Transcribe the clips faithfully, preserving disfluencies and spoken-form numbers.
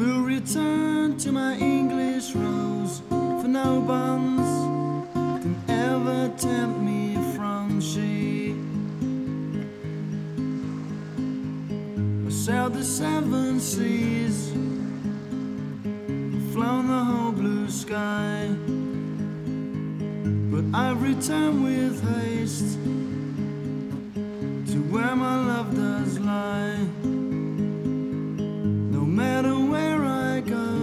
will return to my English rose, for no bonds can ever tempt me from she. I sailed the seven seas, flown the whole blue sky, but I've returned with haste to where my love does lie. No matter where I go,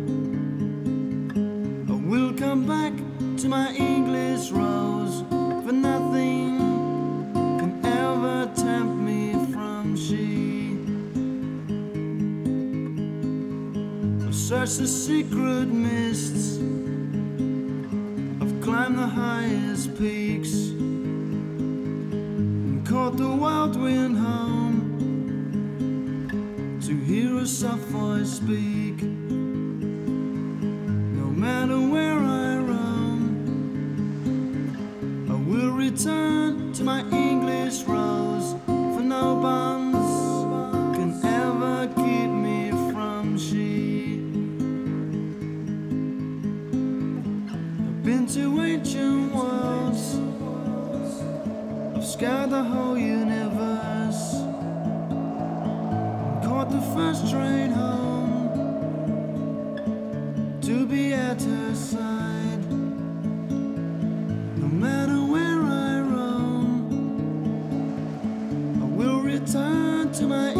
I will come back to my English rose, for nothing can ever tempt me from she. I've searched the secret mists, I've climbed the highest peaks, and caught the wild wind home to hear a soft voice speak. No matter where I roam, I will return to my English rose, for no bonds can ever keep me from she. I've been to ancient worlds, I've scoured the whole universe, caught the first train home to be at her side. No matter where I roam, I will return to my